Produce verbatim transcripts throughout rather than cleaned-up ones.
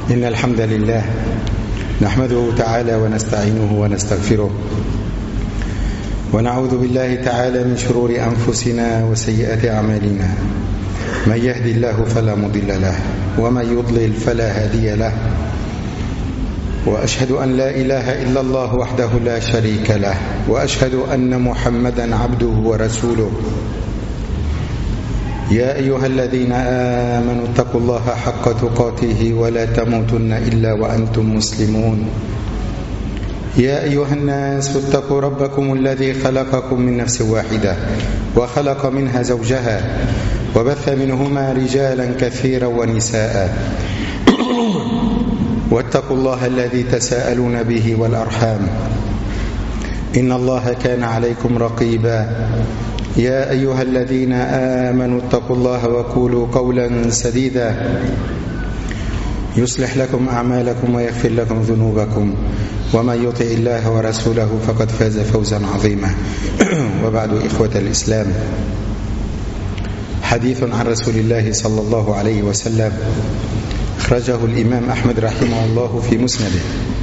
إن الحمد لله نحمده تعالى ونستعينه ونستغفره ونعوذ بالله تعالى من شرور أنفسنا وسيئات أعمالنا. من يهدي الله فلا مضل له ومن يضلل فلا هادي له، وأشهد أن لا إله إلا الله وحده لا شريك له، وأشهد أن محمدا عبده ورسوله. يا أيها الذين آمنوا اتقوا الله حق تقاته ولا تموتن إلا وأنتم مسلمون. يا أيها الناس اتقوا ربكم الذي خلقكم من نفس واحدة وخلق منها زوجها وبث منهما رجالا كثيرا ونساء، واتقوا الله الذي تساءلون به والأرحام إن الله كان عليكم رقيبا. يا أيها الذين آمنوا اتقوا الله وقولوا قولا سديدا يصلح لكم أعمالكم ويغفر لكم ذنوبكم، ومن يطع الله ورسوله فقد فاز فوزا عظيما. وبعد، إخوة الإسلام، حديث عن رسول الله صلى الله عليه وسلم أخرجه الإمام أحمد رحمه الله في مسنده،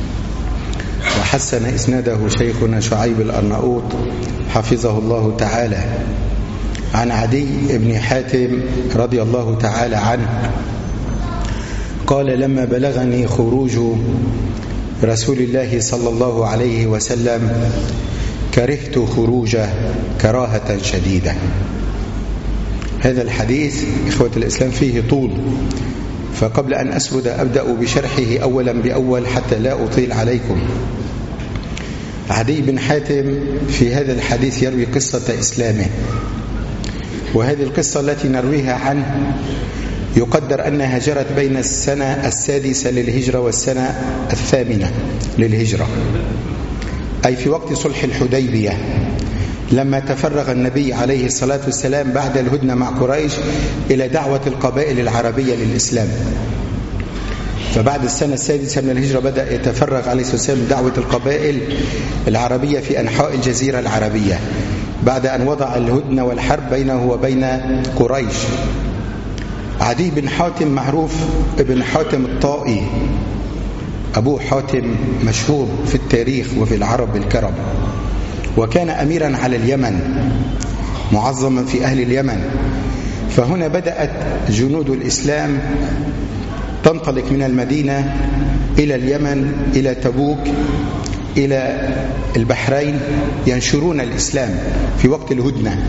وحسن إسناده شيخنا شعيب الأرناؤوط حفظه الله تعالى، عن عدي بن حاتم رضي الله تعالى عنه قال: لما بلغني خروج رسول الله صلى الله عليه وسلم كرهت خروجه كراهة شديدة. هذا الحديث إخوة الإسلام فيه طول، فقبل أن أسرد أبدأ بشرحه أولا بأول حتى لا أطيل عليكم. عدي بن حاتم في هذا الحديث يروي قصة إسلامه، وهذه القصة التي نرويها عنه يقدر أنها جرت بين السنة السادسة للهجرة والسنة الثامنة للهجرة، أي في وقت صلح الحديبية، لما تفرغ النبي عليه الصلاة والسلام بعد الهدنة مع قريش إلى دعوة القبائل العربية للإسلام. فبعد السنة السادسة من الهجرة بدأ يتفرغ عليه الصلاة والسلام دعوة القبائل العربية في أنحاء الجزيرة العربية، بعد أن وضع الهدنة والحرب بينه وبين قريش. عدي بن حاتم معروف ابن حاتم الطائي، أبوه حاتم مشهور في التاريخ وفي العرب بالكرم، وكان أميرا على اليمن معظما في أهل اليمن. فهنا بدأت جنود الإسلام تنطلق من المدينة إلى اليمن، إلى تبوك، إلى البحرين، ينشرون الإسلام في وقت الهدنة.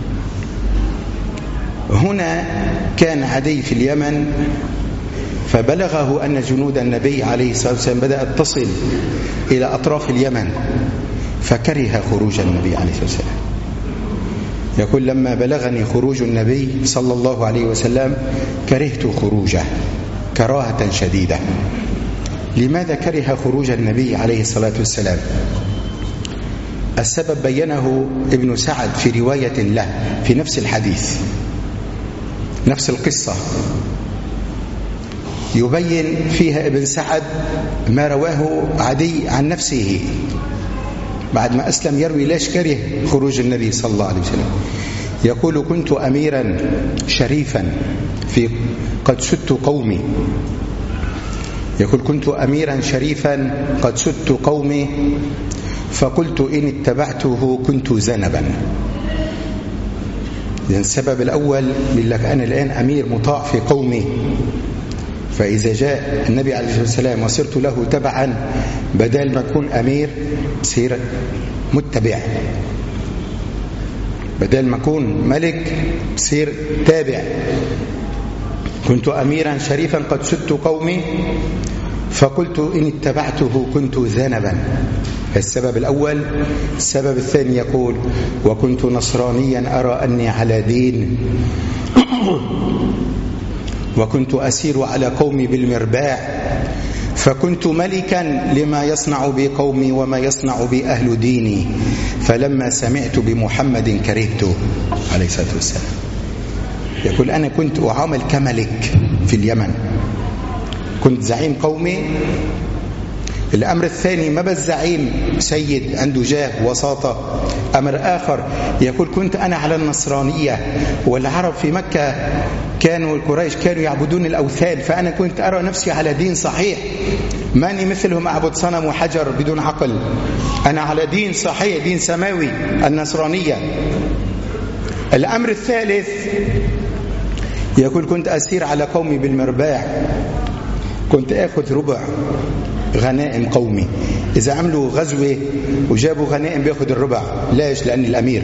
هنا كان عدي في اليمن، فبلغه أن جنود النبي عليه الصلاة والسلام بدأت تصل إلى أطراف اليمن، فكره خروج النبي عليه الصلاة والسلام. يقول: لما بلغني خروج النبي صلى الله عليه وسلم كرهت خروجه كراهة شديدة. لماذا كره خروج النبي عليه الصلاة والسلام؟ السبب بينه ابن سعد في رواية له في نفس الحديث، نفس القصة، يبين فيها ابن سعد ما رواه عدي عن نفسه بعد ما أسلم، يروي ليش كره خروج النبي صلى الله عليه وسلم. يقول: كنت أميرا شريفا في قد سدت قومي. يقول: كنت أميرا شريفا قد سدت قومي، فقلت إن اتبعته كنت ذنبا. لأن السبب الأول بيقول لك أنا الآن أمير مطاع في قومي، فإذا جاء النبي عليه الصلاة والسلام وصرت له تبعا، بدل ما أكون أمير سير متبع، بدل ما أكون ملك سير تابع. كنت أميرا شريفا قد سدت قومي، فقلت إن اتبعته كنت ذنبا. السبب الأول. السبب الثاني يقول: وكنت نصرانيا أرى أني على دين، وكنت أسير على قومي بالمرباع، فكنت ملكا لما يصنع بي قومي وما يصنع بي أهل ديني، فلما سمعت بمحمد كرهته عليه الصلاة والسلام. يقول: أنا كنت أعامل كملك في اليمن، كنت زعيم قومي، الأمر الثاني ما بس زعيم سيد عنده جاه وساطة. أمر آخر يقول كنت أنا على النصرانية، والعرب في مكة كانوا القريش كانوا يعبدون الأوثان، فأنا كنت أرى نفسي على دين صحيح، ماني مثلهم أعبد صنم وحجر بدون عقل، أنا على دين صحيح، دين سماوي، النصرانية. الأمر الثالث يقول كنت أسير على قومي بالمرباع، كنت أخذ ربع غنائم قومي، إذا عملوا غزوة وجابوا غنائم بيأخذ الربع. ليش؟ لأني الأمير،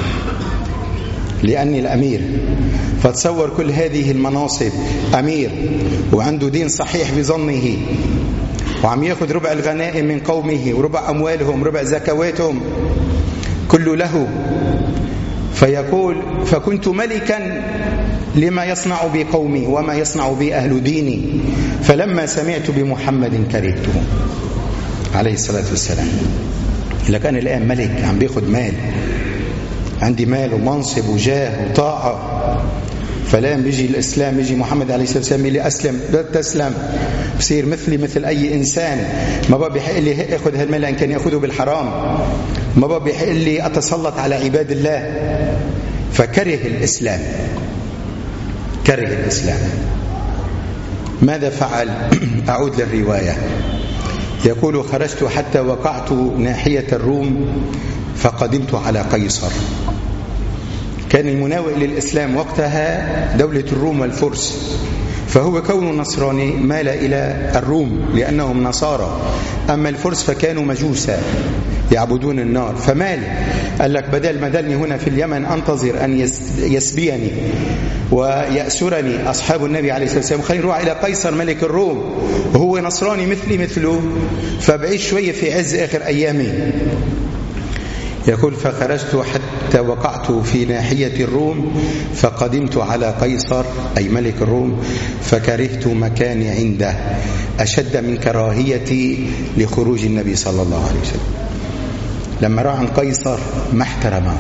لأني الأمير. فتصور كل هذه المناصب، أمير وعنده دين صحيح بظنه، وعم يأخذ ربع الغنائم من قومه وربع أموالهم ربع زكواتهم كله له. فيقول فكنت ملكا لما يصنع بي قومي وما يصنع بي أهل ديني، فلما سمعت بمحمد كرهته عليه الصلاة والسلام. لكن الآن ملك عم بياخد مال، عندي مال ومنصب وجاه وطاعة، فلان بيجي الإسلام، بيجي محمد عليه الصلاة والسلام اللي أسلم لا تسلم، بصير مثلي مثل أي إنسان، ما بقى بيحق لي يأخذ هالمال إن كان يأخذه بالحرام، ما بقى بيحق لي أتسلط على عباد الله. فكره الإسلام، كره الإسلام. ماذا فعل؟ أعود للرواية. يقول خرجت حتى وقعت ناحية الروم فقدمت على قيصر. كان المناوئ للإسلام وقتها دولة الروم والفرس، فهو كونه نصراني مال إلى الروم لأنهم نصارى، أما الفرس فكانوا مجوسا يعبدون النار، فمال. قال لك بدل ما دلني هنا في اليمن أنتظر أن يسبيني ويأسرني أصحاب النبي عليه الصلاة والسلام، خليني نروح إلى قيصر ملك الروم وهو نصراني مثلي مثله، فبعيش شوية في عز آخر أيامي. يقول فخرجت حتى وقعت في ناحية الروم فقدمت على قيصر أي ملك الروم، فكرهت مكاني عنده أشد من كراهيتي لخروج النبي صلى الله عليه وسلم. لما رأى عن قيصر ما احترمه،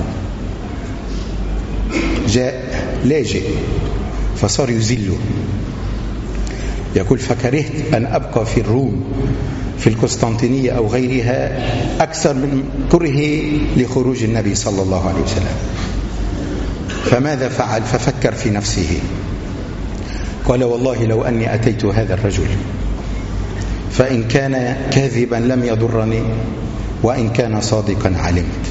جاء لاجئ فصار يذله. يقول فكرهت أن أبقى في الروم في القسطنطينية أو غيرها أكثر من كرهي لخروج النبي صلى الله عليه وسلم. فماذا فعل؟ ففكر في نفسه، قال والله لو أني أتيت هذا الرجل فإن كان كاذبا لم يضرني وإن كان صادقا علمت.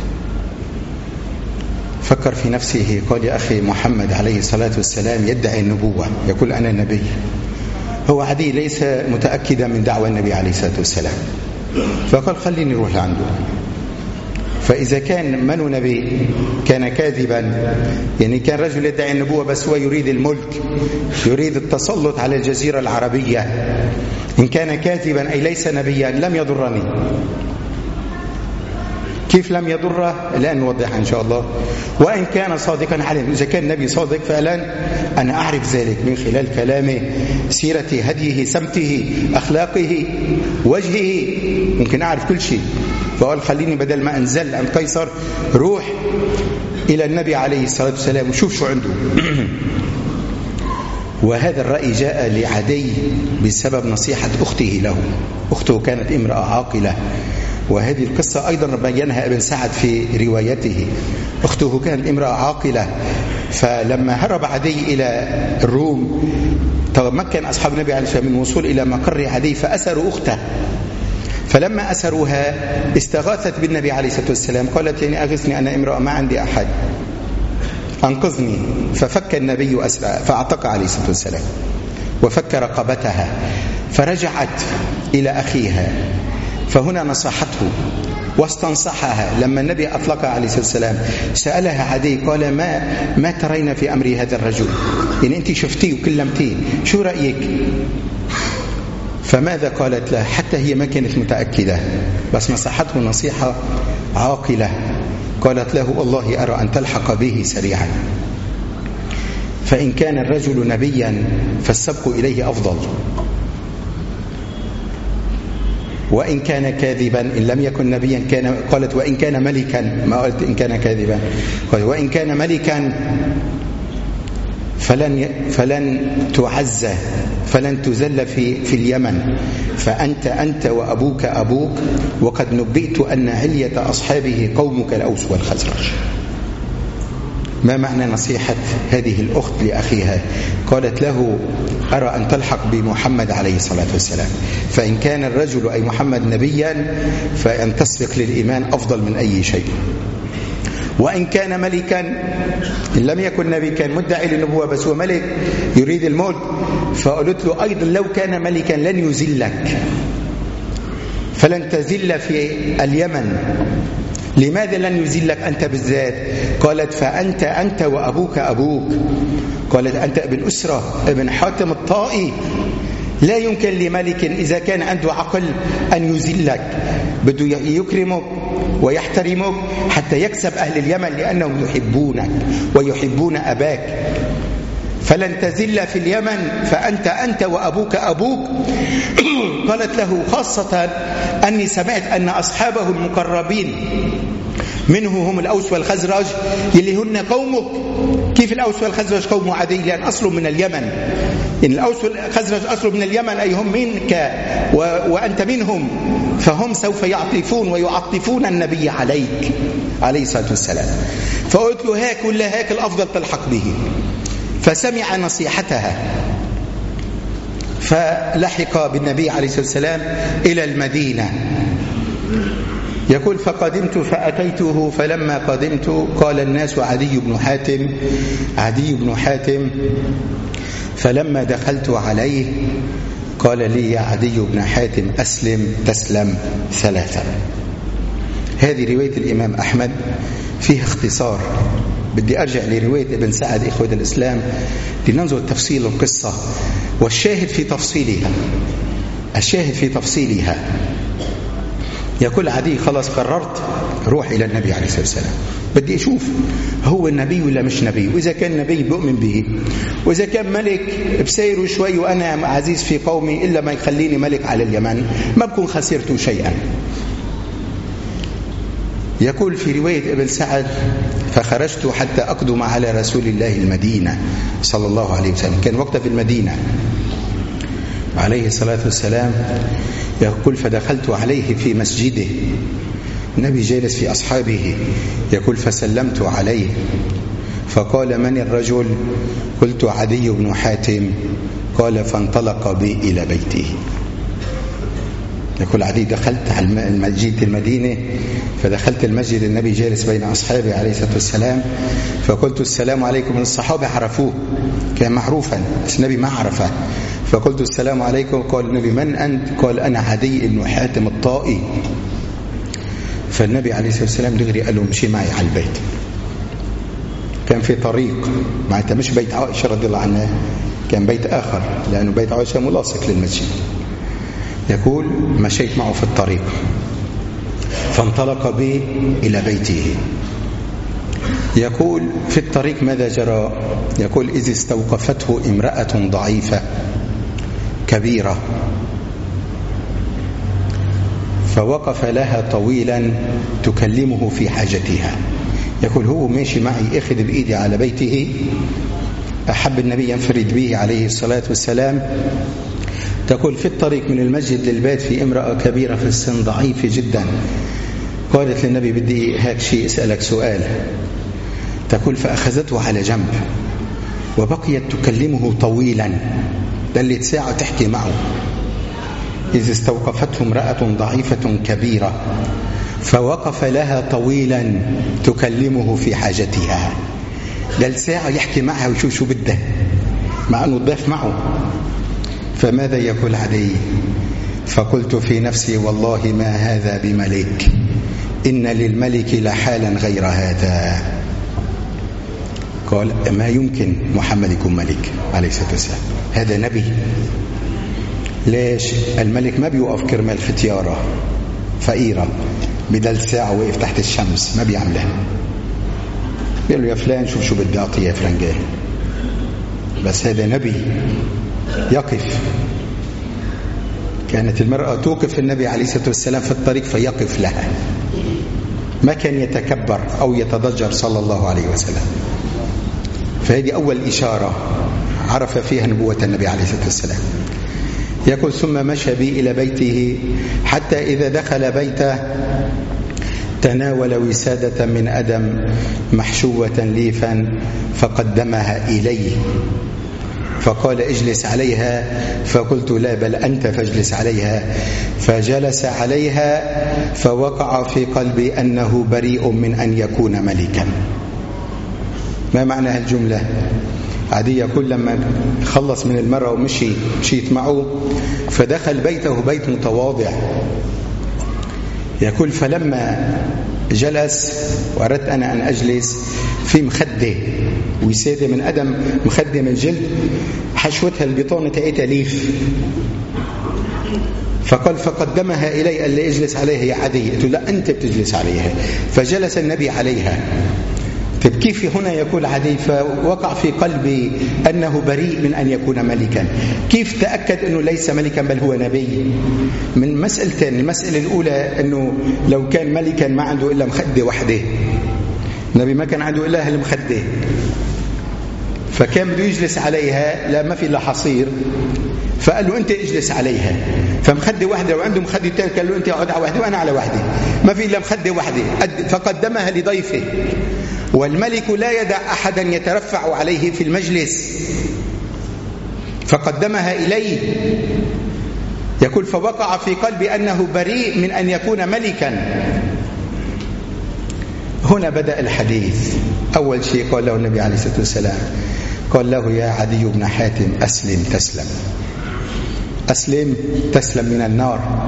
فكر في نفسه، قال يا أخي محمد عليه الصلاة والسلام يدعي النبوة، يقول أنا نبي، هو عدي ليس متأكدا من دعوة النبي عليه الصلاة والسلام، فقال خليني نروح لعنده. فإذا كان منو نبي كان كاذبا، يعني كان رجل يدعي النبوة بس هو يريد الملك، يريد التسلط على الجزيرة العربية، إن كان كاذبا أي ليس نبيا لم يضرني. كيف لم يضره؟ الآن نوضحها إن شاء الله. وإن كان صادقا علم، إذا كان النبي صادق فعلا أنا أعرف ذلك من خلال كلامه، سيرته، هديه، سمته، أخلاقه، وجهه، ممكن أعرف كل شيء. فقال خليني بدل ما أنزل عند قيصر روح إلى النبي عليه الصلاة والسلام وشوف شو عنده. وهذا الرأي جاء لعدي بسبب نصيحة أخته له. أخته كانت امرأة عاقلة، وهذه القصة أيضا بينها ابن سعد في روايته. أخته كانت امرأة عاقلة، فلما هرب عدي إلى الروم تمكن أصحاب النبي عليه الصلاة والسلام من الوصول إلى مقر عدي فأسروا أخته. فلما أسروها استغاثت بالنبي عليه الصلاة والسلام، قالت يعني أغثني أنا امرأة ما عندي أحد أنقذني. ففك النبي أسرها فأعتق عليه الصلاة والسلام وفك رقبتها، فرجعت إلى أخيها، فهنا نصحته واستنصحها. لما النبي أطلقها عليه الصلاة والسلام سألها عدي قال ما ما ترين في أمر هذا الرجل، يعني أنت شفتيه وكلمتيه شو رأيك؟ فماذا قالت له؟ حتى هي ما كانت متأكدة بس نصحته نصيحة عاقلة. قالت له والله أرى أن تلحق به سريعا، فإن كان الرجل نبيا فالسبق إليه أفضل، وإن كان كاذبا إن لم يكن نبيا كان، قالت وإن كان ملكا، ما قلت إن كان كاذبا، قالت وإن كان ملكا فلن فلن تعز فلن تزل في, في اليمن، فأنت أنت وأبوك أبوك، وقد نبئت أن علية أصحابه قومك الأوس والخزرج. ما معنى نصيحة هذه الأخت لأخيها؟ قالت له: أرى أن تلحق بمحمد عليه الصلاة والسلام، فإن كان الرجل أي محمد نبيا فأن تسبق للإيمان أفضل من أي شيء، وإن كان ملكا، إن لم يكن نبي كان مدعي للنبوة بس هو ملك يريد الموت، فقلت له أيضا لو كان ملكا لن يزلك، فلن تزل في اليمن. لماذا لن يزلك أنت بالذات؟ قالت: فأنت أنت وأبوك أبوك. قالت: أنت ابن أسرة، ابن حاتم الطائي، لا يمكن لملك إذا كان عنده عقل أن يزلك، بده يكرمك ويحترمك حتى يكسب أهل اليمن لأنهم يحبونك ويحبون أباك. فلن تزل في اليمن، فأنت أنت وأبوك أبوك. قالت له: خاصة أني سمعت أن أصحابه المقربين منه هم الأوس والخزرج يلي هن قومك. كيف الأوس والخزرج قوم عادي؟ لأن أصلهم من اليمن. إن الأوس والخزرج أصلهم من اليمن أي هم منك و... وأنت منهم، فهم سوف يعطفون ويعطفون النبي عليك عليه الصلاة والسلام. فقلت له: هاك ولا هاك الأفضل تلحق به. فسمع نصيحتها فلحق بالنبي عليه الصلاة والسلام إلى المدينة. يقول: فقدمت فأتيته، فلما قدمت قال الناس: عدي بن حاتم عدي بن حاتم. فلما دخلت عليه قال لي: يا عدي بن حاتم أسلم تسلم ثلاثا. هذه رواية الإمام أحمد فيها اختصار. بدي أرجع لرواية ابن سعد إخوة الإسلام لننظر تفصيل القصة، والشاهد في تفصيلها الشاهد في تفصيلها يقول عدي: خلاص قررت روح إلى النبي عليه الصلاة والسلام، بدي أشوف هو النبي ولا مش نبي، وإذا كان نبي بؤمن به، وإذا كان ملك بسيره شوي وأنا عزيز في قومي إلا ما يخليني ملك على اليمن ما بكون خسرت شيئا. يقول في رواية ابن سعد: فخرجت حتى أقدم على رسول الله المدينة صلى الله عليه وسلم. كان وقتها في المدينة عليه الصلاة والسلام. يقول: فدخلت عليه في مسجده، النبي جالس في أصحابه. يقول: فسلمت عليه فقال: من الرجل؟ قلت: عدي بن حاتم. قال: فانطلق بي إلى بيته. يقول عدي: دخلت على المسجد المدينة، فدخلت المسجد، النبي جالس بين أصحابه عليه الصلاة والسلام، فقلت: السلام عليكم. الصحابة عرفوه، كان معروفا، بس النبي ما عرفه. فقلت: السلام عليكم. قال النبي: من أنت؟ قال: أنا عدي بن حاتم الطائي. فالنبي عليه الصلاة والسلام دغري قال له: مشي معي على البيت. كان في طريق معناتها مش بيت عائشة رضي الله عنها، كان بيت آخر، لأنه بيت عائشة ملاصق للمسجد. يقول: مشيت معه في الطريق، فانطلق بي إلى بيته. يقول: في الطريق ماذا جرى؟ يقول: إذ استوقفته امرأة ضعيفة كبيرة، فوقف لها طويلا تكلمه في حاجتها. يقول: هو ماشي معي أخذ بإيدي على بيته، أحب النبي ينفرد به عليه الصلاة والسلام. تقول: في الطريق من المسجد للبيت في امرأة كبيرة في السن ضعيفة جدا. قالت للنبي: بدي هيك شيء أسألك سؤال. تقول: فأخذته على جنب وبقيت تكلمه طويلا، دلت ساعة تحكي معه. إذ استوقفته امرأة ضعيفة كبيرة فوقف لها طويلا تكلمه في حاجتها. دل ساعة يحكي معها ويشوف شو بده، مع أنه الضيف معه. فماذا يقول عدي؟ فقلت في نفسي: والله ما هذا بملك، إن للملك لحالا غير هذا. قال: ما يمكن محمد يكون ملك عليه الصلاة والسلام، هذا نبي. ليش؟ الملك ما بيوقف كرمال ختيارة فقيرة بدل ساعة وقف تحت الشمس، ما بيعملها. بيقول له: يا فلان شوف شو بدي أعطيه يا فرنجان. بس هذا نبي يقف. كانت المرأة توقف النبي عليه الصلاة والسلام في الطريق فيقف لها، ما كان يتكبر أو يتضجر صلى الله عليه وسلم. فهذه أول إشارة عرف فيها نبوة النبي عليه الصلاة والسلام. يقول ثم مشى بي إلى بيته حتى إذا دخل بيته تناول وسادة من أدم محشوة ليفا فقدمها إلي فقال اجلس عليها، فقلت لا بل أنت فاجلس عليها، فجلس عليها فوقع في قلبي أنه بريء من أن يكون ملكا. ما معنى هالجملة؟ عدي يقول لما خلص من المرأة ومشي مشيت معه فدخل بيته بيت متواضع، يقول فلما جلس وأردت أنا أن أجلس في مخدة وسادة من أدم، مخدة من جلد حشوتها البطانة تأتى ليف، فقال فقدمها إلي قال لي اجلس عليها يا عدي، قلت لا أنت بتجلس عليها، فجلس النبي عليها. طيب كيف هنا يقول عدي فوقع في قلبي أنه بريء من أن يكون ملكا؟ كيف تأكد أنه ليس ملكا بل هو نبي؟ من مسألتين، المسألة الأولى أنه لو كان ملكا ما عنده إلا مخدة وحده، النبي ما كان عنده إلا المخدة، فكان بده يجلس عليها، لا ما في إلا حصير، فقال له أنت اجلس عليها، فمخدة واحدة وعنده مخدة تانية قال له أنت اقعد على واحدة وأنا على واحدة، ما في إلا مخدة واحدة، فقدمها لضيفه، والملك لا يدع أحدا يترفع عليه في المجلس، فقدمها إليه. يقول فوقع في قلبي أنه بريء من أن يكون ملكا. هنا بدأ الحديث. أول شيء قال له النبي عليه الصلاة والسلام، قال له يا عدي بن حاتم أسلم تسلم، أسلم تسلم من النار،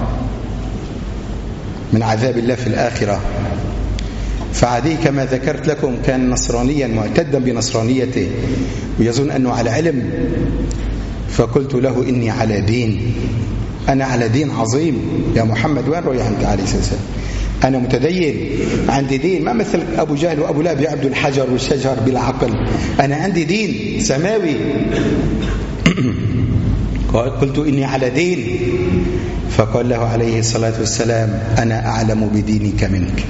من عذاب الله في الآخرة. فعدي كما ذكرت لكم كان نصرانيا معتدا بنصرانيته ويظن أنه على علم، فقلت له إني على دين، أنا على دين عظيم يا محمد، وين رايح أنت عليه الصلاة والسلام؟ أنا متدين عندي دين، ما مثل أبو جهل وأبو لهب يعبدوا الحجر والشجر بلا عقل، أنا عندي دين سماوي. قلت إني على دين، فقال له عليه الصلاة والسلام أنا أعلم بدينك منك،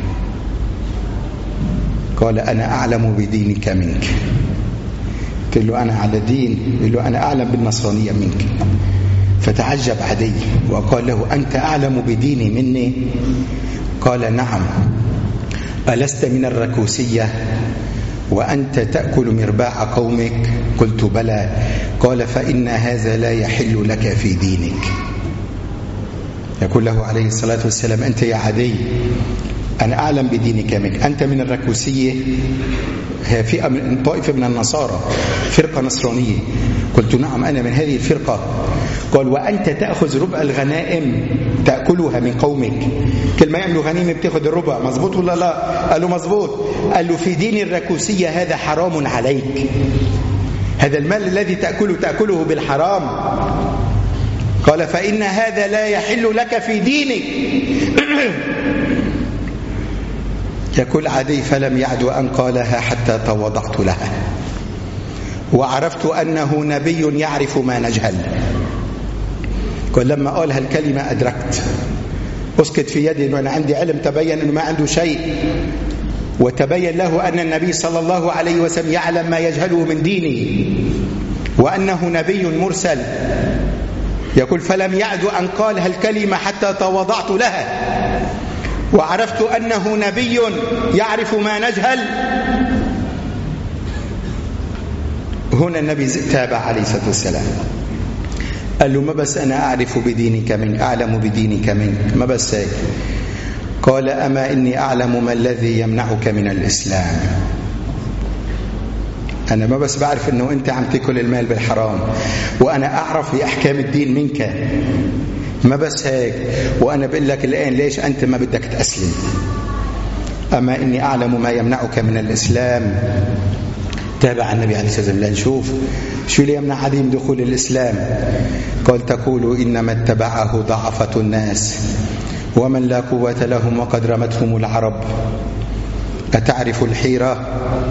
قال أنا أعلم بدينك منك. قلت له أنا على دين، قال له أنا أعلم بالنصرانية منك. فتعجب عدي وقال له أنت أعلم بديني مني؟ قال نعم. ألست من الركوسية وأنت تأكل مرباع قومك؟ قلت بلى. قال فإن هذا لا يحل لك في دينك. يقول له عليه الصلاة والسلام أنت يا عدي أنا أعلم بدينك منك، أنت من الركوسية، هي فئة من طائفة من النصارى، فرقة نصرانية. قلت نعم أنا من هذه الفرقة. قال وأنت تأخذ ربع الغنائم تأكلها من قومك، كل ما يعملوا غنيمة بتأخذ الربع، مزبوط ولا لا؟ قال له مزبوط. قال له في دين الركوسية هذا حرام عليك، هذا المال الذي تأكله تأكله بالحرام. قال فإن هذا لا يحل لك في دينك. يقول عدي فلم يعد أن قالها حتى تواضعت لها وعرفت أنه نبي يعرف ما نجهل. قال لما قالها الكلمة أدركت، أسكت في يدي أنه أنا عندي علم، تبين أنه ما عنده شيء، وتبين له أن النبي صلى الله عليه وسلم يعلم ما يجهله من دينه وأنه نبي مرسل. يقول فلم يعد أن قالها الكلمة حتى تواضعت لها وعرفت أنه نبي يعرف ما نجهل. هنا النبي تابع عليه الصلاة والسلام، قال له ما بس أنا أعرف بدينك منك، أعلم بدينك منك، ما بس هيك. قال أما إني أعلم ما الذي يمنعك من الإسلام. أنا ما بس بعرف أنه أنت عم تأكل المال بالحرام، وأنا أعرف بأحكام الدين منك، ما بس هيك، وأنا بقول لك الآن ليش أنت ما بدك تأسلم. أما إني أعلم ما يمنعك من الإسلام. تابع النبي عليه الصلاة والسلام لنشوف شو اللي يمنع عدي من دخول الإسلام. قال تقول إنما اتبعه ضعفة الناس ومن لا قوة لهم وقد رمتهم العرب، أتعرف الحيرة؟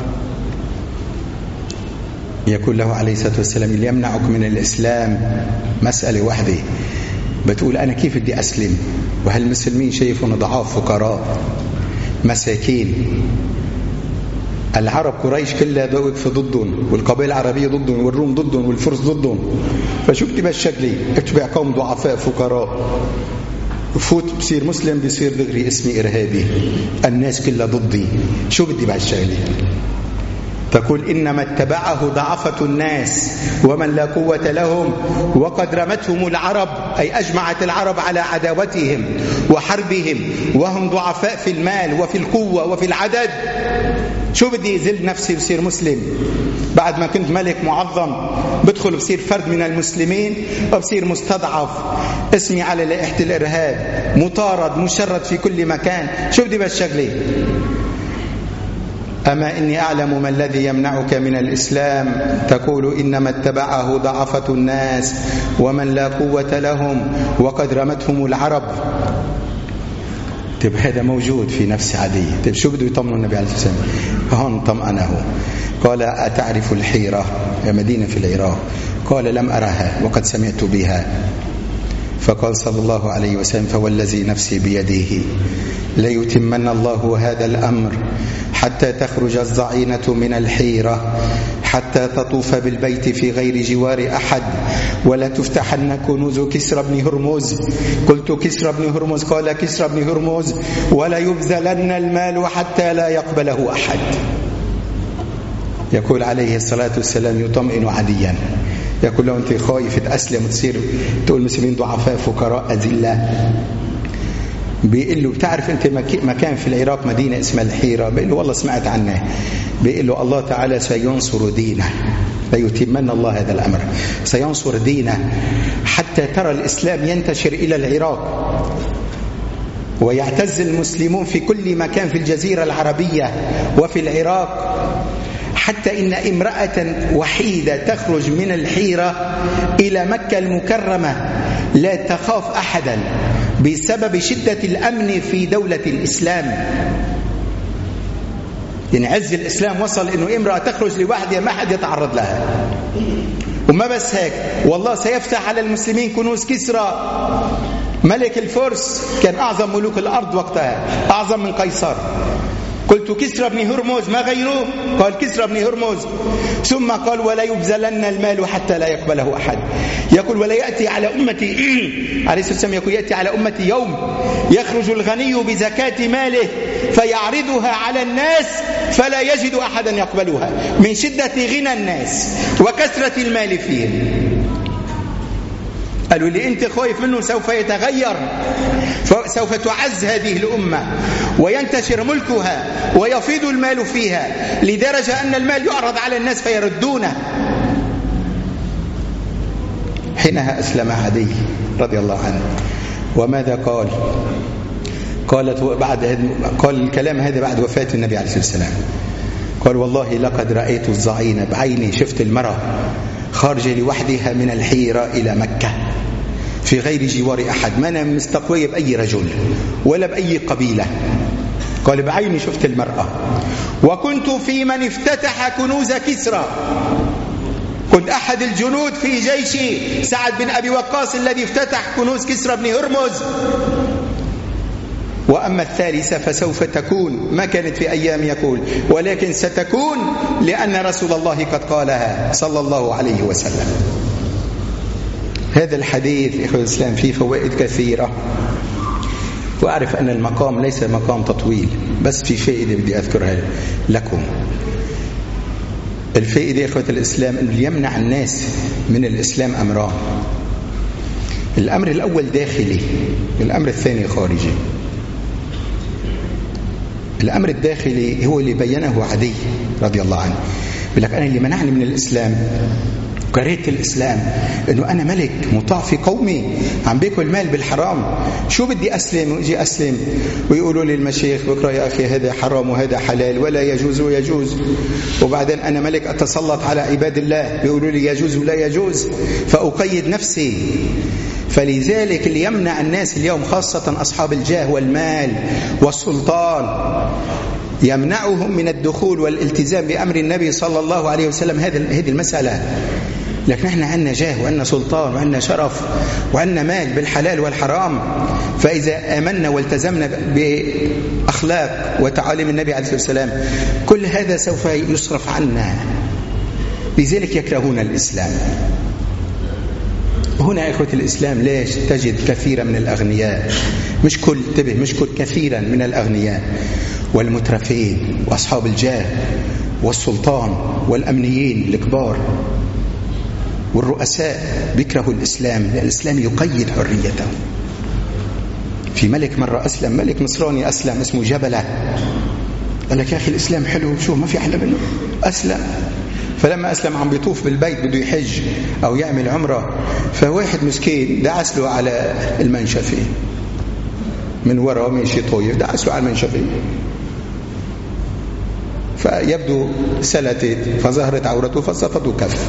يقول له عليه الصلاة والسلام اللي يمنعك من الإسلام مسألة واحدة، بتقول أنا كيف بدي أسلم وهالمسلمين شايفون ضعاف فقراء مساكين، العرب قريش كلها وقف ضدهم، والقبائل العربية ضدهم، والروم ضدهم، والفرس ضدهم. فشو بتبقى الشكلي؟ اتبع قوم ضعفاء فقراء، فوت بصير مسلم بصير دغري اسمي إرهابي، الناس كلها ضدي. شو بدي بعد الشغلة؟ تقول إنما اتبعه ضعفة الناس ومن لا قوة لهم وقد رمتهم العرب، أي أجمعت العرب على عداوتهم وحربهم وهم ضعفاء في المال وفي القوة وفي العدد. شو بدي أذل نفسي بصير مسلم بعد ما كنت ملك معظم؟ بدخل بصير فرد من المسلمين وبصير مستضعف، اسمي على لائحة الإرهاب، مطارد مشرد في كل مكان. شو بدي بالشغلة؟ أما إني أعلم ما الذي يمنعك من الإسلام. تقول إنما اتبعه ضعفة الناس ومن لا قوة لهم وقد رمتهم العرب. طيب هذا موجود في نفس عدي. طيب شو بده يطمنوا النبي عليه الصلاة والسلام؟ هون طمأنه. قال أتعرف الحيرة يا مدينة في العراق؟ قال لم أرها وقد سمعت بها. فقال صلى الله عليه وسلم فوالذي نفسي بيده ليتمن الله هذا الأمر حتى تخرج الضعينة من الحيرة حتى تطوف بالبيت في غير جوار أحد ولا تفتحن كنوز كسرى بن هرمز. قلت كسرى بن هرمز؟ قال كسرى بن هرمز ولا يبذلن المال حتى لا يقبله أحد. يقول عليه الصلاة والسلام يطمئن عديا، يقول له أنت خايف تأسلم وتصير تقول المسلمين ضعفاء فقراء أذلاء. بيقول له بتعرف أنت مكان في العراق مدينة اسمها الحيرة؟ بيقول له والله سمعت عنه. بيقول له الله تعالى سينصر دينه، ليتمن الله هذا الأمر، سينصر دينه حتى ترى الإسلام ينتشر إلى العراق ويعتز المسلمون في كل مكان في الجزيرة العربية وفي العراق، حتى إن امرأة وحيدة تخرج من الحيرة إلى مكة المكرمة لا تخاف أحدا بسبب شدة الأمن في دولة الإسلام. يعني عز الإسلام وصل إنه امرأة تخرج لوحدها ما حد يتعرض لها. وما بس هيك، والله سيفتح على المسلمين كنوز كسرى ملك الفرس، كان أعظم ملوك الأرض وقتها، أعظم من قيصر. قلت كسرى بن هرمز ما غيره؟ قال كسرى بن هرمز. ثم قال ولا يبذلن المال حتى لا يقبله أحد. يقول ولا يأتي على أمتي عليه الصلاة والسلام يقول يأتي على أمتي يوم يخرج الغني بزكاة ماله فيعرضها على الناس فلا يجد أحدا يقبلها من شدة غنى الناس وكثرة المال فيهم. قالوا لي أنت خايف منه سوف يتغير، سوف تعز هذه الأمة وينتشر ملكها ويفيض المال فيها لدرجة أن المال يعرض على الناس فيردونه. حينها أسلم عدي رضي الله عنه. وماذا قال؟ قالت بعد قال الكلام هذا بعد وفاة النبي عليه الصلاة والسلام. قال والله لقد رأيت الضعينة بعيني، شفت المرأة خارجة لوحدها من الحيرة إلى مكة في غير جوار أحد، ما أنا مستقوية بأي رجل ولا بأي قبيلة. قال بعيني شفت المرأة. وكنت في من افتتح كنوز كسرى، كنت أحد الجنود في جيش سعد بن أبي وقاص الذي افتتح كنوز كسرى بن هرمز. وأما الثالثة فسوف تكون، ما كانت في أيام يقول، ولكن ستكون لأن رسول الله قد قالها صلى الله عليه وسلم. هذا الحديث إخوة الإسلام فيه فوائد كثيرة، وأعرف أن المقام ليس مقام تطويل، بس في فائدة بدي أذكرها لكم. الفائدة إخوة الإسلام أنه يمنع الناس من الإسلام أمران. الأمر الأول داخلي، الأمر الثاني خارجي. الأمر الداخلي هو اللي بينه عدي رضي الله عنه، يقول لك أنا اللي منعني من الإسلام كرهت الإسلام إنه أنا ملك مطاع في قومي عم بياكل المال بالحرام، شو بدي أسلم ويجي أسلم ويقولوا لي المشايخ بكرة يا أخي هذا حرام وهذا حلال ولا يجوز ويجوز، وبعدين أنا ملك أتسلط على عباد الله بيقولوا لي يجوز ولا يجوز، فأقيد نفسي. فلذلك اللي يمنع الناس اليوم خاصة أصحاب الجاه والمال والسلطان يمنعهم من الدخول والالتزام بأمر النبي صلى الله عليه وسلم هذه المسألة. لكن احنا عندنا جاه وعندنا سلطان وعندنا شرف وعندنا مال بالحلال والحرام. فإذا آمنا والتزمنا بأخلاق وتعاليم النبي عليه الصلاة والسلام كل هذا سوف يصرف عنا. لذلك يكرهون الإسلام. هنا إخوة الإسلام ليش تجد كثيرا من الأغنياء، مش كل انتبه مش كل كثيرا من الأغنياء والمترفين وأصحاب الجاه والسلطان والأمنيين الكبار والرؤساء بيكرهوا الإسلام، لأن الإسلام يقيد حريته. في ملك مرة أسلم، ملك نصراني أسلم اسمه جبلة، قال لك يا أخي الإسلام حلو، شو ما في أحلى منه، أسلم. فلما أسلم عم بيطوف بالبيت بده يحج أو يعمل عمرة، فواحد مسكين دعس له على المنشفة من وراء ماشي طويل، دعس له على المنشفة فيبدو سلتت فظهرت عورته فصفته كف.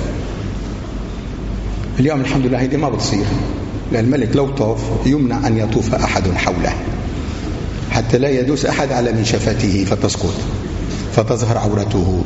اليوم الحمد لله هذه ما بتصير، لأن الملك لو طاف يمنع أن يطوف أحد حوله حتى لا يدوس أحد على منشفته فتسقط فتظهر عورته.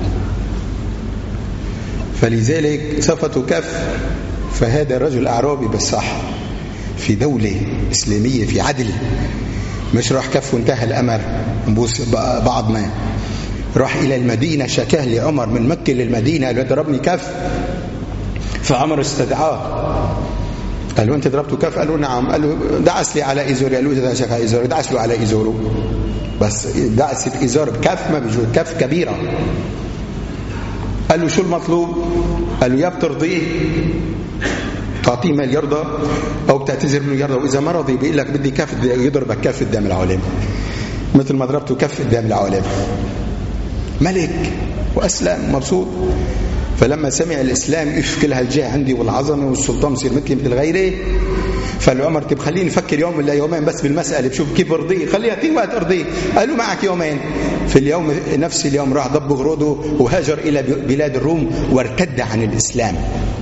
فلذلك صفته كف. فهذا رجل أعرابي بالصح في دولة إسلامية في عدل، مش راح كف وانتهى الأمر نبوس بعضنا، راح إلى المدينة شكاه لعمر من مكة للمدينة، قال له ضربني كف. فعمر استدعاه قال له أنت ضربته كف؟ قال له نعم. قال له دعس لي على إزوري. قال له إذا شكا إزوري دعس له على إزوره، بس دعس إزار بكف ما بيجوز، كف كبيرة. قال له شو المطلوب؟ قال له يا بترضيه تعطيه مال يرضى أو بتعتذر منه يرضى، وإذا ما رضي بيقول لك بدي كف يضربك كف قدام العالم مثل ما ضربته كف قدام العالم. ملك وأسلم مبسوط. فلما سمع الإسلام إيش كل هالجاه عندي والعظمة والسلطان يصير مثلي مثل غيري، فالعمر طب خليني نفكر يوم ولا يومين بس بالمسألة بشوف كيف ارضيه، خليها تين وقت ارضيه. قالوا معك يومين. في اليوم نفس اليوم راح ضب غروده وهاجر إلى بلاد الروم وارتد عن الإسلام.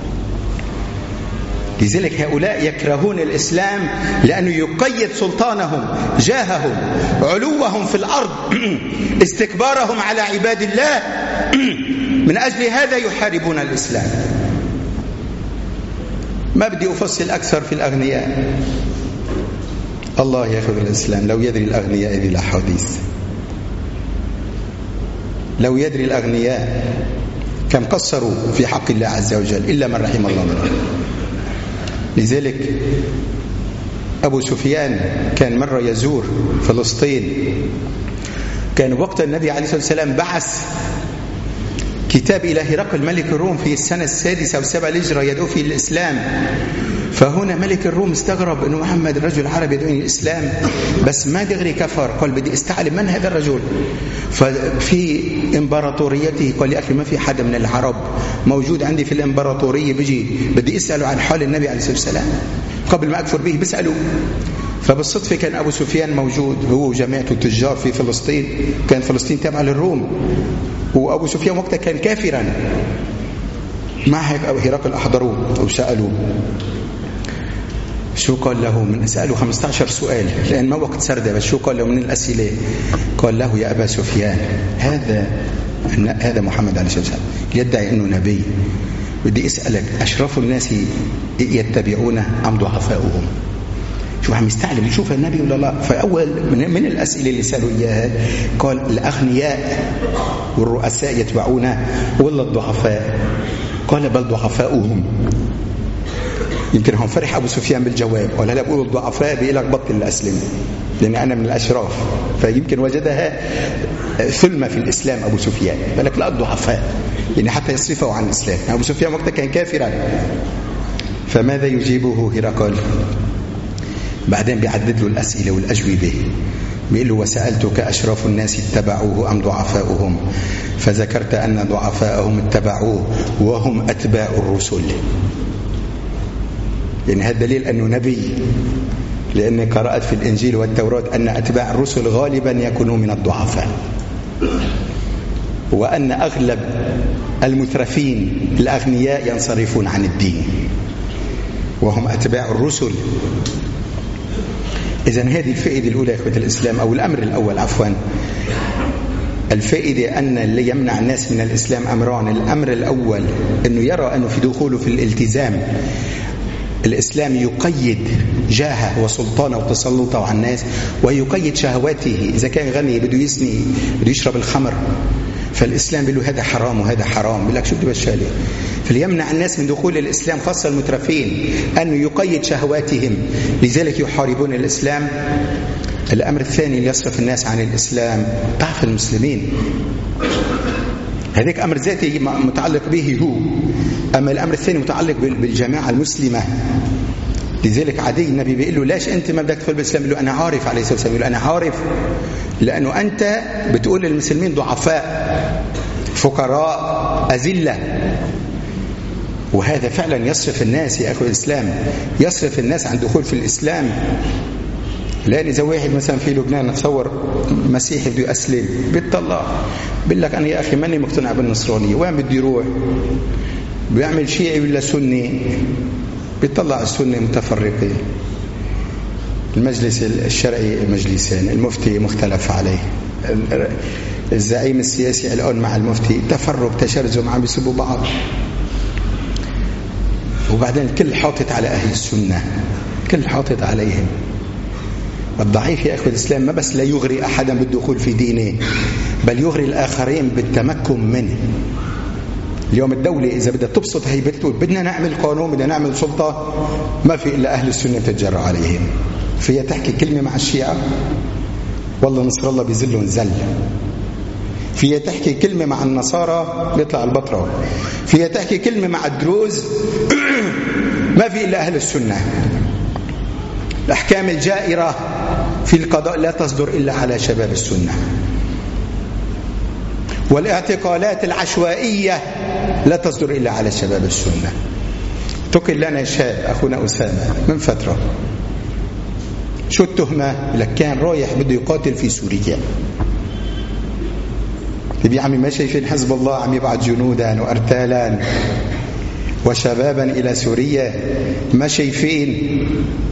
لذلك هؤلاء يكرهون الإسلام لأنه يقيد سلطانهم، جاههم، علوهم في الأرض، استكبارهم على عباد الله. من أجل هذا يحاربون الإسلام. ما بدي أفصل أكثر في الأغنياء. الله يأخذ الإسلام لو يدري الأغنياء ذي الأحاديث، لو يدري الأغنياء كم قصروا في حق الله عز وجل إلا من رحم الله منهم. لذلك أبو سفيان كان مرة يزور فلسطين، كان وقت النبي عليه الصلاة والسلام بعث كتاب إلى هرقل ملك الروم في السنة السادسة والسبع للهجرة يدعو فيه الإسلام. فهنا ملك الروم استغرب أنه محمد الرجل عربي يدعوني الإسلام بس ما دغري كفر، قال بدي استعلم من هذا الرجل. ففي إمبراطوريته قال لي أخي ما في حدا من العرب موجود عندي في الإمبراطورية بيجي بدي أسأله عن حال النبي عليه الصلاة والسلام قبل ما أكفر به بسأله. فبالصدفة كان أبو سفيان موجود هو وجماعته تجار في فلسطين، كان فلسطين تابعة للروم، وأبو سفيان وقتها كان كافرا. مع هيك هرقل أحضروه وسألوه شو قال له، من سألوا خمسة عشر سؤال لأن ما وقت سردة، بس شو قال له من الأسئلة؟ قال له يا أبا سفيان هذا هذا محمد عليه الصلاة والسلام يدعي أنه نبي، بدي أسألك أشرف الناس يتبعونه أم ضعفاؤهم؟ شو عم يستعلم يشوف النبي ولا لا؟ فأول من, من الأسئلة اللي سألوا إياها قال الأغنياء والرؤساء يتبعونه ولا الضعفاء؟ قال بل ضعفاؤهم. يمكن هم فرح أبو سفيان بالجواب، قال لا بقول الضعفاء بيقلك بطل الأسلم لأن أنا من الأشراف، فيمكن وجدها ثلمة في الإسلام أبو سفيان، قال لك لا الضعفاء يعني حتى يصرفوا عن الإسلام. أبو سفيان وقتها كان كافرا. فماذا يجيبه هرقل؟ بعدين بيعدد له الأسئلة والأجوبة، بيقول له وسألتك أشراف الناس اتبعوه أم ضعفاؤهم؟ فذكرت أن ضعفاءهم اتبعوه وهم أتباع الرسل. يعني هذا دليل أنه نبي، لأني قرأت في الإنجيل والتوراة أن أتباع الرسل غالبا يكونوا من الضعفاء، وأن أغلب المترفين الأغنياء ينصرفون عن الدين وهم أتباع الرسل. إذن هذه الفائدة الأولى يا إخوة الإسلام، أو الأمر الأول عفوا، الفائدة أن اللي يمنع الناس من الإسلام أمران. الأمر الأول أنه يرى أنه في دخوله في الالتزام الإسلام يقيد جاهه وسلطانه وتسلطه على الناس، ويقيد شهواته. إذا كان غني بده يسني بده يشرب الخمر، فالإسلام بيقول له هذا حرام وهذا حرام، بيقول لك شو بدي بشالي. فليمنع الناس من دخول الإسلام خاصة المترفين أنه يقيد شهواتهم، لذلك يحاربون الإسلام. الأمر الثاني ليصرف الناس عن الإسلام ضعف المسلمين، هذاك أمر ذاتي متعلق به هو. أما الأمر الثاني متعلق بالجماعة المسلمة. لذلك عدي النبي بيقول له ليش أنت ما بدك تدخل بالإسلام؟ بيقول له أنا عارف عليه الصلاة والسلام. يقول أنا عارف لأنه أنت بتقول للمسلمين ضعفاء فقراء أذلة، وهذا فعلا يصرف الناس يا أخوة الإسلام، يصرف الناس عن دخول في الإسلام. لأن إذا واحد مثلا في لبنان تصور مسيحي بده يسلم بيطلع بيقول لك أنا يا أخي ماني مقتنع بالنصرانية، وين بده يروح؟ بيعمل شيعي ولا سني؟ بيطلع السنة متفرقة. المجلس الشرعي مجلسين، المفتي مختلف عليه، الزعيم السياسي الآن مع المفتي تفرق تشرذم عم بيسبوا بعض، وبعدين الكل حاطط على أهل السنة، الكل حاطط عليهم. والضعيف يا أخوة الإسلام ما بس لا يغري أحدا بالدخول في دينه، بل يغري الآخرين بالتمكن منه. اليوم الدولة إذا بدها تبسط هي بتقول بدنا نعمل قانون، بدنا نعمل سلطة، ما في إلا أهل السنة تتجرأ عليهم. فهي تحكي كلمة مع الشيعة والله نصر الله بيزلهم زل، فيها تحكي كلمة مع النصارى بيطلع البطرة، فيها تحكي كلمة مع الدروز ما في إلا أهل السنة. الأحكام الجائرة في القضاء لا تصدر إلا على شباب السنة، والاعتقالات العشوائية لا تصدر إلا على شباب السنة. تقل لنا شاب أخونا أسامة من فترة، شو التهمة؟ لك كان رايح بده يقاتل في سوريا. يا عمي ما شايفين حزب الله عم يبعث جنودا وأرتالا وشبابا إلى سوريا؟ ما شايفين؟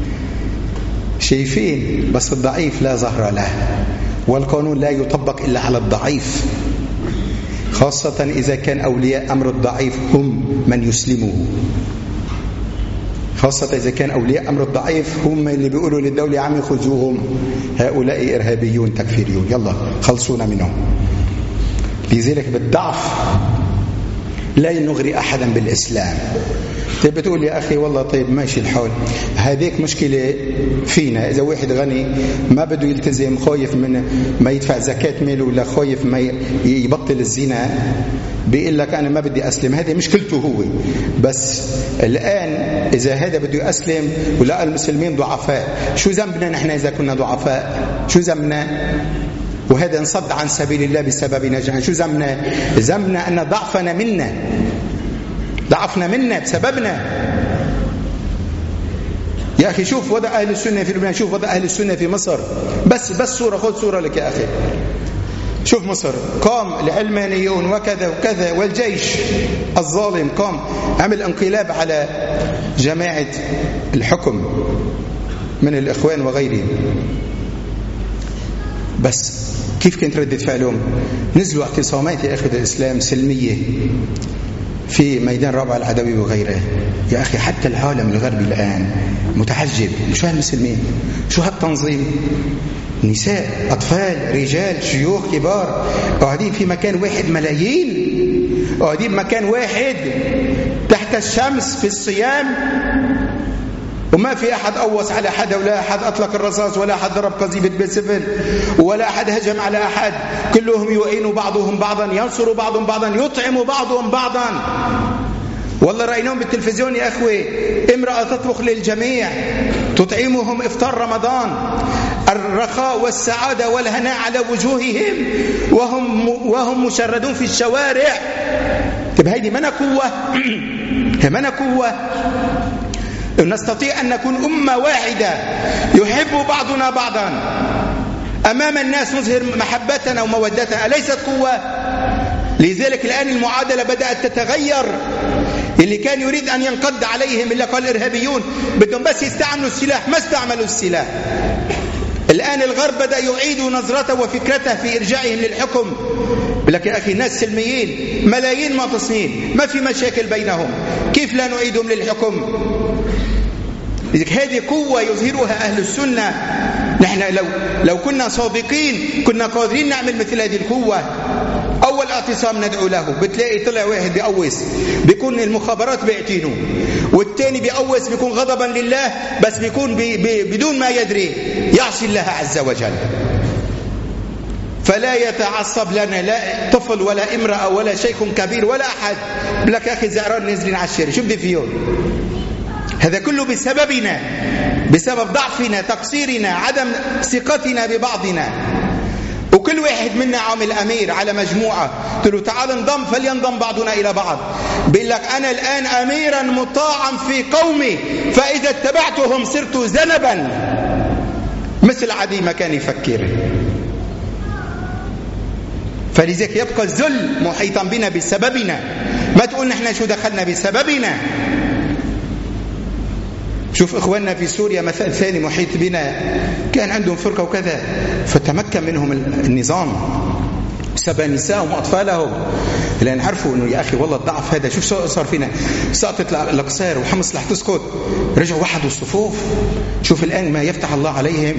شايفين، بس الضعيف لا ظهر له، والقانون لا يطبق إلا على الضعيف، خاصة إذا كان أولياء أمر الضعيف هم من يسلموه، خاصة إذا كان أولياء أمر الضعيف هم اللي بيقولوا للدولة عم يخذوهم، هؤلاء إرهابيون تكفيريون، يلا خلصونا منهم. لذلك بالضعف لا نغري أحدا بالإسلام. طيب بتقول يا أخي والله طيب ماشي الحال، هذيك مشكلة فينا. إذا واحد غني ما بده يلتزم، خايف من ما يدفع زكاة ماله، ولا خايف ما يبطل الزنا، بيقول لك أنا ما بدي أسلم، هذه مشكلته هو. بس الآن إذا هذا بده يسلم ولا المسلمين ضعفاء، شو ذنبنا نحن إذا كنا ضعفاء؟ شو ذنبنا؟ وهذا انصد عن سبيل الله بسبب نجاح، شو ذنبنا؟ ذنبنا أن ضعفنا منا، ضعفنا منا بسببنا. يا أخي شوف وضع أهل السنة في لبنان، شوف وضع أهل السنة في مصر، بس بس صورة، خذ صورة لك يا أخي. شوف مصر قام العلمانيون وكذا وكذا، والجيش الظالم قام عمل انقلاب على جماعة الحكم من الإخوان وغيرهم، بس كيف كانت ردة فعلهم؟ نزلوا اعتصامات يا أخوة الإسلام سلمية في ميدان رابعة العدوي وغيره. يا أخي حتى العالم الغربي الآن متعجب، شو هالمسلمين، شو هالتنظيم، نساء أطفال رجال شيوخ كبار قاعدين في مكان واحد، ملايين قاعدين مكان واحد تحت الشمس في الصيام، وما في أحد أوص على أحد، ولا أحد أطلق الرصاص، ولا أحد ضرب قذيفة بسفل، ولا أحد هجم على أحد، كلهم يعينوا بعضهم بعضا، ينصروا بعضهم بعضا، يطعموا بعضهم بعضا. والله رأيناهم بالتلفزيون يا أخوي، امرأة تطبخ للجميع تطعمهم إفطار رمضان، الرخاء والسعادة والهناء على وجوههم وهم وهم مشردون في الشوارع. طيب هيدي منا قوة؟ منا قوة؟ نستطيع أن نكون أمة واحدة يحب بعضنا بعضا، أمام الناس نظهر محبتنا ومودتنا، أليست قوة؟ لذلك الآن المعادلة بدأت تتغير. اللي كان يريد أن ينقض عليهم اللي قال الإرهابيون بدهم بس يستعملوا السلاح، ما استعملوا السلاح. الآن الآن الغرب بدأ يعيد نظرته وفكرته في إرجاعهم للحكم. لكن أخي ناس سلميين ملايين معتصمين ما في مشاكل بينهم، كيف لا نعيدهم للحكم؟ لذلك هذه قوة يظهرها أهل السنة. نحن لو, لو كنا صادقين كنا قادرين نعمل مثل هذه القوة. أول اعتصام ندعو له بتلاقي طلع واحد بيقوس بيكون المخابرات بيعتينه، والتاني بيقوس بيكون غضبا لله بس بيكون بي بي بدون ما يدري يعصي الله عز وجل. فلا يتعصب لنا لا طفل ولا امرأة ولا شيخ كبير ولا أحد. لك يا أخي زعران نازلين على الشارع شو بدي فيهم؟ هذا كله بسببنا، بسبب ضعفنا، تقصيرنا، عدم ثقتنا ببعضنا. وكل واحد منا عامل أمير على مجموعة، قلت له تعال انضم فلينضم بعضنا إلى بعض. بيقول لك أنا الآن أميرا مطاعا في قومي فإذا اتبعتهم صرت ذنبا مثل عدي ما كان يفكر. فلذلك يبقى الذل محيطا بنا بسببنا. ما تقول نحن شو دخلنا بسببنا. شوف إخواننا في سوريا مثل ثاني محيط بنا، كان عندهم فرقة وكذا فتمكن منهم النظام، سبى نساءهم وأطفالهم لأن عرفوا أنه يا أخي والله الضعف هذا. شوف صار فينا سقطت الأقصار وحمص رح تسقط، رجعوا وحدوا الصفوف. شوف الآن ما يفتح الله عليهم.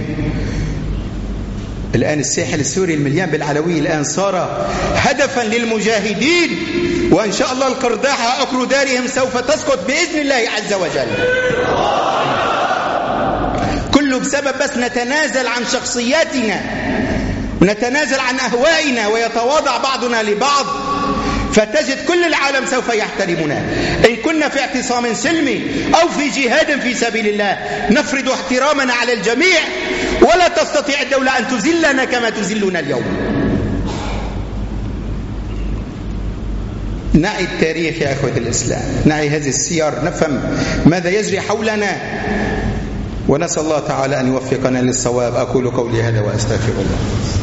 الآن الساحل السوري المليان بالعلوي الآن صار هدفا للمجاهدين، وإن شاء الله القرداحة أكر دارهم سوف تسقط بإذن الله عز وجل. كله بسبب بس نتنازل عن شخصياتنا ونتنازل عن أهوائنا ويتواضع بعضنا لبعض، فتجد كل العالم سوف يحترمنا. إن كنا في اعتصام سلمي أو في جهاد في سبيل الله نفرض احترامنا على الجميع، ولا تستطيع الدولة أن تذلنا كما تذلنا اليوم. نعي التاريخ يا أخوة الإسلام، نعي هذه السير، نفهم ماذا يجري حولنا، ونسأل الله تعالى أن يوفقنا للصواب. أقول قولي هذا وأستغفر الله.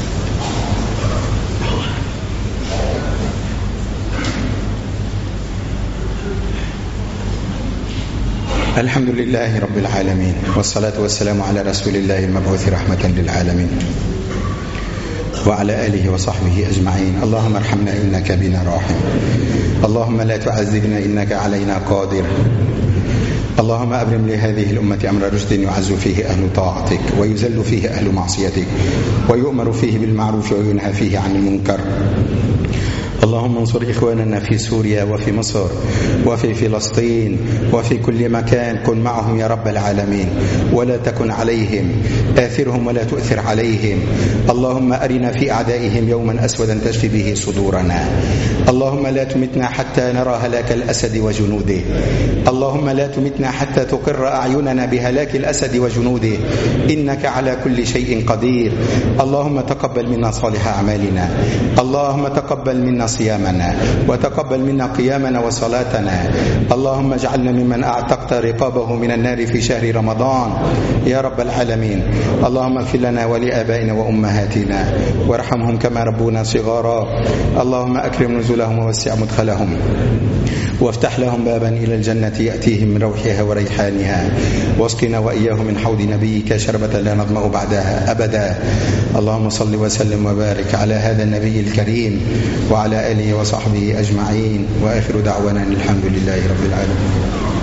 الحمد لله رب العالمين، والصلاة والسلام على رسول الله المبعوث رحمة للعالمين وعلى آله وصحبه أجمعين. اللهم ارحمنا إنك بنا راحم، اللهم لا تعذبنا إنك علينا قادر. اللهم أبرم لهذه الأمة أمر رشد يعز فيه أهل طاعتك ويذل فيه أهل معصيتك ويؤمر فيه بالمعروف وينهى فيه عن المنكر. اللهم انصر إخواننا في سوريا وفي مصر وفي فلسطين وفي كل مكان، كن معهم يا رب العالمين ولا تكن عليهم، آثرهم ولا تؤثر عليهم. اللهم أرنا في أعدائهم يوما أسودا تشفي به صدورنا. اللهم لا تمتنا حتى نرى هلاك الأسد وجنوده. اللهم لا تمتنا حتى تقر أعيننا بهلاك الأسد وجنوده، إنك على كل شيء قدير. اللهم تقبل منا صالح أعمالنا، اللهم تقبل منا صيامنا وتقبل منا قيامنا وصلاتنا. اللهم اجعلنا ممن أعتقت رقابه من النار في شهر رمضان يا رب العالمين. اللهم اغفر لنا ولآبائنا وأمهاتنا وارحمهم كما ربونا صغارا. اللهم أكرم نزلهم ووسع مدخلهم وافتح لهم بابا إلى الجنة يأتيهم من روحها وريحانها، واسقنا وإياهم من حوض نبيك شربة لا نظمأ بعدها أبدا. اللهم صل وسلم وبارك على هذا النبي الكريم وعلى آله وصحبه أجمعين، وآخر دعوانا الحمد لله رب العالمين.